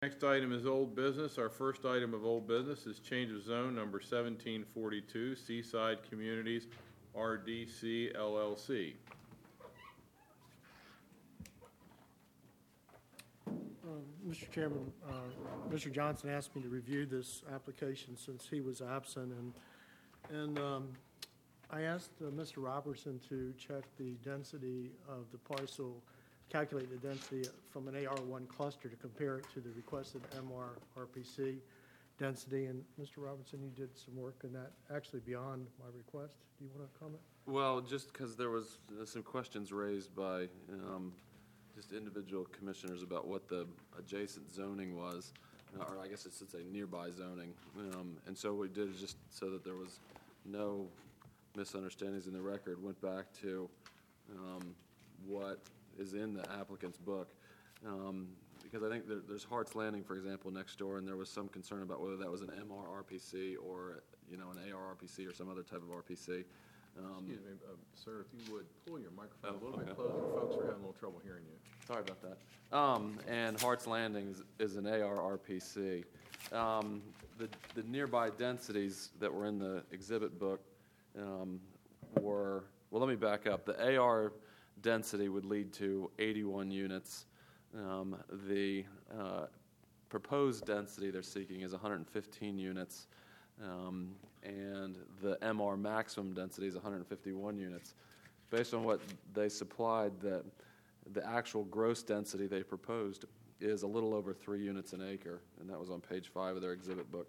Next item is old business. Our first item of old business is change of zone number 1742, Seaside Communities, RDC LLC. Mr. Chairman, Mr. Johnson asked me to review this application since he was absent, and I asked Mr. Robertson to check the density of the parcel, calculate the density from an AR1 cluster to compare it to the requested MRRPC density. And Mr. Robertson, you did some work in that, actually beyond my request. Do you want to comment? Well, just because there was some questions raised by just individual commissioners about what the adjacent zoning was, or I guess it's a nearby zoning. And so what we did is just so that there was no misunderstandings in the record, went back to what is in the applicant's book. Because I think there's Hart's Landing, for example, next door, and there was some concern about whether that was an MRRPC or, an ARRPC or some other type of RPC. Excuse me, sir, if you would pull your microphone a little bit closer. Folks are having a little trouble hearing you. Sorry about that. And Hart's Landing is an ARRPC. The nearby densities that were in the exhibit book were, well, let me back up. The AR density would lead to 81 units. The proposed density they're seeking is 115 units. And the MR maximum density is 151 units. Based on what they supplied, the actual gross density they proposed is a little over 3 units an acre, and that was on page 5 of their exhibit book.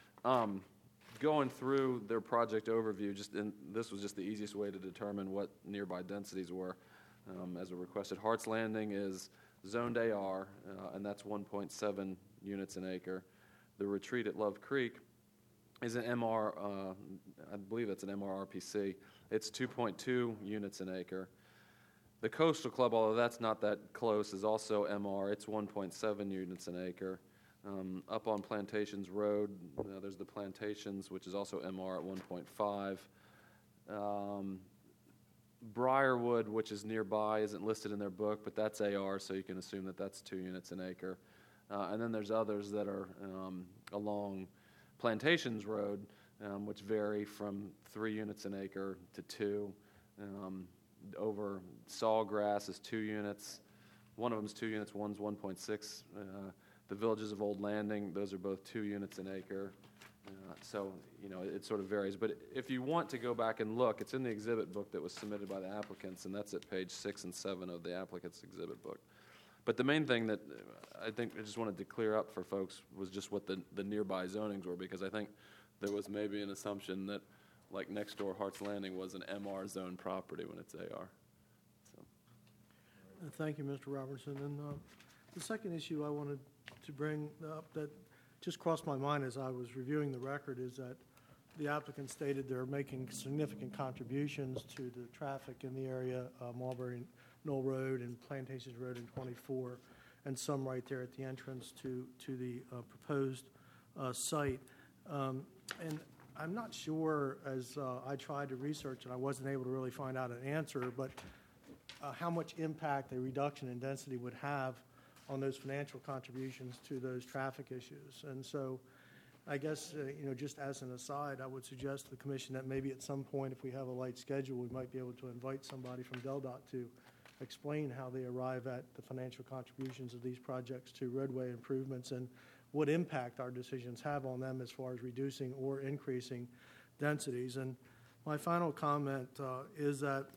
Going through their project overview, this was just the easiest way to determine what nearby densities were, as we requested. Hart's Landing is zoned AR, and that's 1.7 units an acre. The Retreat at Love Creek is an MR, I believe it's an MRRPC. It's 2.2 units an acre. The Coastal Club, although that's not that close, is also MR. It's 1.7 units an acre. Up on Plantations Road, there's the Plantations, which is also MR at 1.5. Briarwood, which is nearby, isn't listed in their book, but that's AR, so you can assume that that's 2 units an acre. And then there's others that are along Plantations Road, which vary from 3 units an acre to 2. Over Sawgrass is 2 units. One of them is 2 units, one's 1.6. The Villages of Old Landing, those are both 2 units an acre. So, it sort of varies. But if you want to go back and look, it's in the exhibit book that was submitted by the applicants, and that's at page 6 and 7 of the applicant's exhibit book. But the main thing that I think I just wanted to clear up for folks was just what the nearby zonings were, because I think there was maybe an assumption that, like next door, Hart's Landing was an MR zone property when it's AR. So. Thank you, Mr. Robertson. And the second issue I wanted to bring up that just crossed my mind as I was reviewing the record is that the applicant stated they're making significant contributions to the traffic in the area, Mulberry Knoll Road and Plantations Road in 24, and some right there at the entrance to the proposed site. And I'm not sure, as I tried to research and I wasn't able to really find out an answer, but how much impact a reduction in density would have on those financial contributions to those traffic issues. And so I guess, just as an aside, I would suggest to the Commission that maybe at some point, if we have a light schedule, we might be able to invite somebody from DelDOT to explain how they arrive at the financial contributions of these projects to roadway improvements and what impact our decisions have on them as far as reducing or increasing densities. And my final comment is that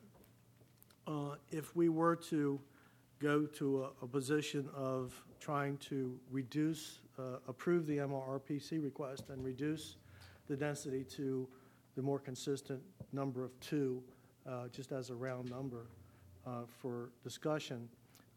if we were to go to a position of trying to approve the MRRPC request and reduce the density to the more consistent number of 2, just as a round number for discussion,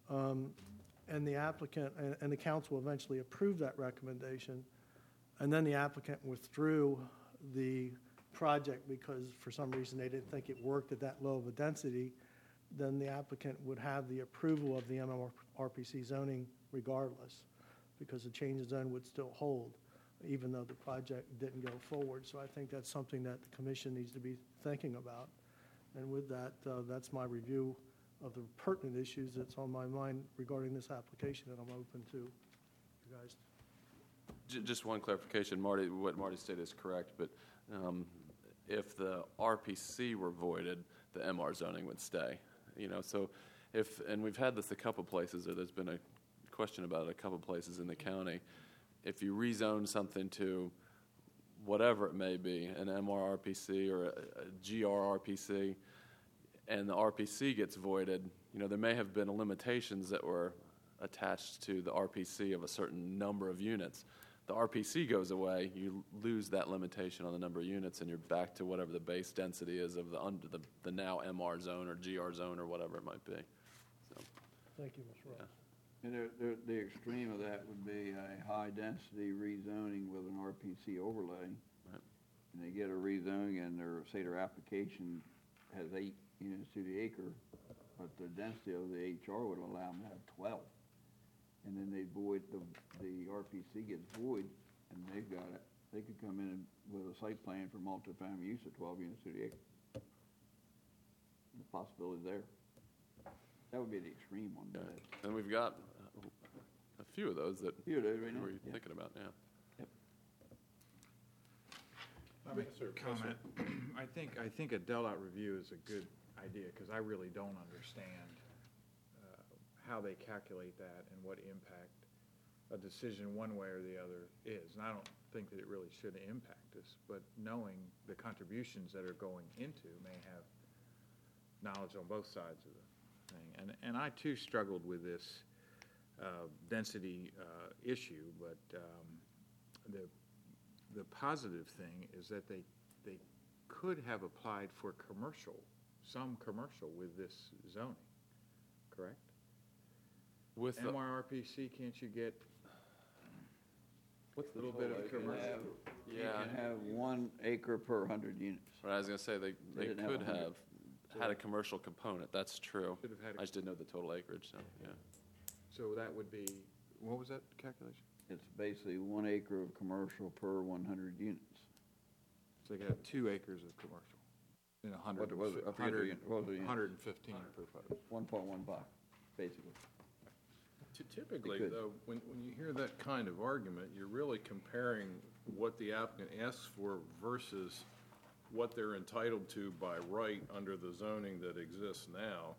and the applicant and the council eventually approved that recommendation, and then the applicant withdrew the project because for some reason they didn't think it worked at that low of a density, then the applicant would have the approval of the MRRPC zoning regardless, because the change in zone would still hold, even though the project didn't go forward. So I think that's something that the Commission needs to be thinking about. And with that, that's my review of the pertinent issues that's on my mind regarding this application, and I'm open to you guys Just one clarification, Marty, what Marty stated is correct, but if the RPC were voided, the MR zoning would stay. So and we've had this a couple places, or there's been a question about it a couple places in the county. If you rezone something to whatever it may be, an MRRPC or a GRRPC, and the RPC gets voided, there may have been limitations that were attached to the RPC of a certain number of units. The RPC goes away, you lose that limitation on the number of units, and you're back to whatever the base density is of the now MR zone or GR zone or whatever it might be. So, Thank you, Mr. Ross. And the extreme of that would be a high-density rezoning with an RPC overlay. Right. And they get a rezoning, and their application has 8 units to the acre, but the density of the HR would allow them to have 12. And then they void, the RPC gets void, and they've got it. They could come in with a site plan for multifamily use of 12 units to the acre. The possibility there. That would be the extreme one. yeah. And we've got a few of those that Here it is right now. we're Yeah. thinking about, yeah. Let me comment. I think a Dell-out review is a good idea, because I really don't understand how they calculate that and what impact a decision one way or the other is. And I don't think that it really should impact us, but knowing the contributions that are going into may have knowledge on both sides of the thing. And I too struggled with this density issue, but the positive thing is that they could have applied for some commercial with this zoning, correct? With the, MRRPC, can't you get what's a little bit of commercial? You can have 1 acre per 100 units. Right, I was going to say they didn't have could 100. have had a commercial component. That's true. Should have had I just didn't know the total acreage. So yeah. So that would be, what was that calculation? It's basically 1 acre of commercial per 100 units. So they could have 2 acres of commercial in 100, What was it? Up here, 100 what was the unit? 115 proposed. 1.15, basically. Typically, could. though, when you hear that kind of argument, you're really comparing what the applicant asks for versus what they're entitled to by right under the zoning that exists now.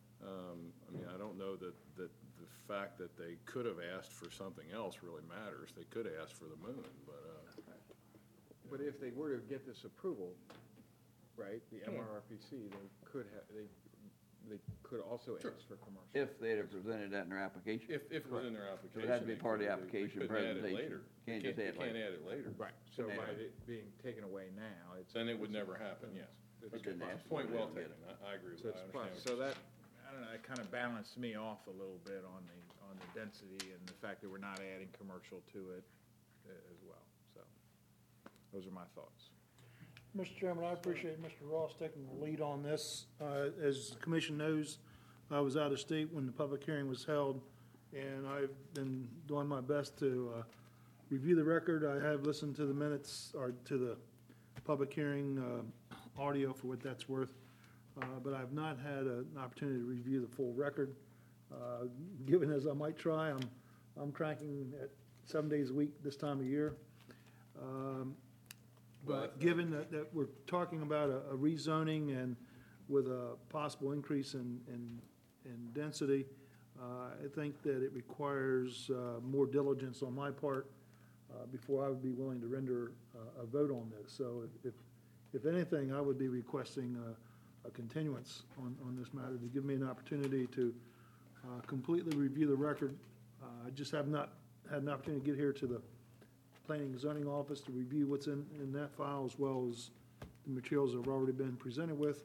I don't know that the fact that they could have asked for something else really matters. They could ask for the moon, but. But if they were to get this approval, right, the MRRPC, they could have, they could also ask for commercial. If they'd have presented that in their application. If it was in their So application. it had to be they part of the could- they application couldn't add it presentation. later. Can't You just add you can't later. add it later. Right, so Couldn't by add it being taken away now, it's. Then it would never happen, yes. It's But didn't plus. ask for Point it, well they didn't taken. I agree with So that. it's I plus, understand so what that, I don't know, it kind of balanced me off a little bit on the density and the fact that we're not adding commercial to it as well, so, those are my thoughts. Mr. Chairman, I appreciate Mr. Ross taking the lead on this. As the commission knows, I was out of state when the public hearing was held, and I've been doing my best to review the record. I have listened to the minutes, or to the public hearing audio for what that's worth, but I've not had an opportunity to review the full record. Given as I might try, I'm cranking at 7 days a week this time of year. But given that we're talking about a rezoning and with a possible increase in density, I think that it requires more diligence on my part before I would be willing to render a vote on this. So if anything, I would be requesting a continuance on this matter to give me an opportunity to completely review the record. I just have not had an opportunity to get here to the Planning and Zoning Office to review what's in that file, as well as the materials that have already been presented with.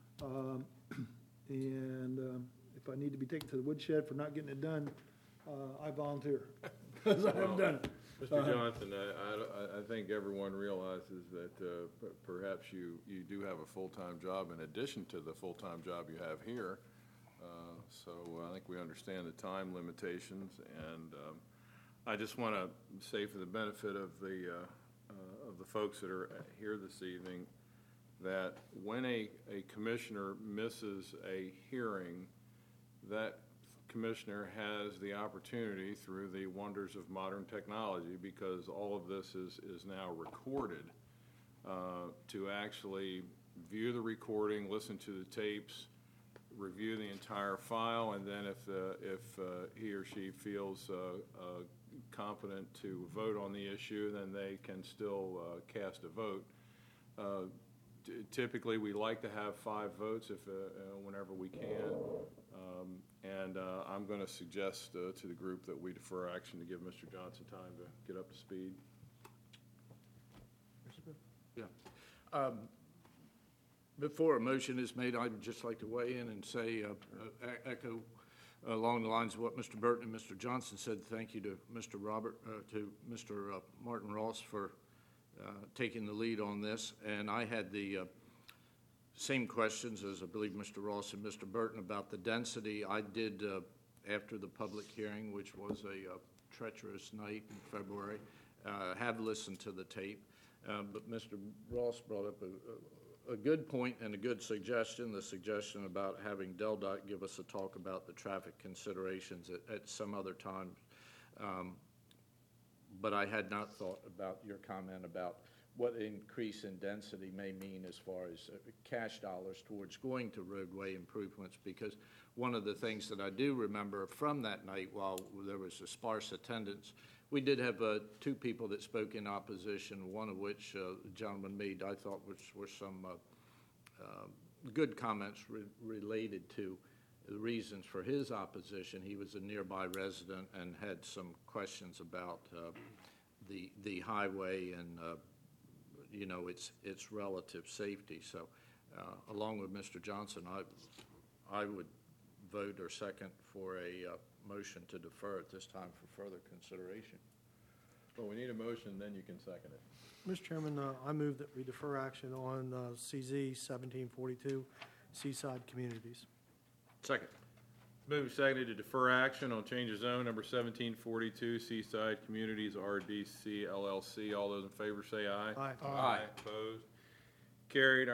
If I need to be taken to the woodshed for not getting it done, I volunteer, because I haven't done it. Mr. Johnson, I think everyone realizes that perhaps you do have a full-time job in addition to the full-time job you have here. So I think we understand the time limitations, and I just want to say, for the benefit of the folks that are here this evening, that when a commissioner misses a hearing, that commissioner has the opportunity through the wonders of modern technology, because all of this is now recorded, to actually view the recording, listen to the tapes, review the entire file, and then if he or she feels competent to vote on the issue, then they can still cast a vote. Typically, we like to have 5 votes whenever we can. And I'm going to suggest to the group that we defer action to give Mr. Johnson time to get up to speed. Yeah. Before a motion is made, I'd just like to weigh in and say, echo along the lines of what Mr. Burton and Mr. Johnson said. Thank you to Mr. Martin Ross for taking the lead on this. And I had the same questions as I believe Mr. Ross and Mr. Burton about the density. I did, after the public hearing, which was a treacherous night in February, have listened to the tape. But Mr. Ross brought up a good point and a good suggestion, the suggestion about having DelDOT give us a talk about the traffic considerations at some other time. But I had not thought about your comment about what increase in density may mean as far as cash dollars towards going to roadway improvements, because one of the things that I do remember from that night, while there was a sparse attendance, we did have 2 people that spoke in opposition, one of which the gentleman made, I thought, were some good comments related to the reasons for his opposition. He was a nearby resident and had some questions about the highway and its relative safety. So, along with Mr. Johnson, I would vote or second for a motion to defer at this time for further consideration. Well, we need a motion, then you can second it. Mr. Chairman, I move that we defer action on CZ 1742, Seaside Communities. Second. Move seconded to defer action on change of zone number 1742, Seaside Communities, RDC LLC. All those in favor say aye. Aye. Opposed? Carried.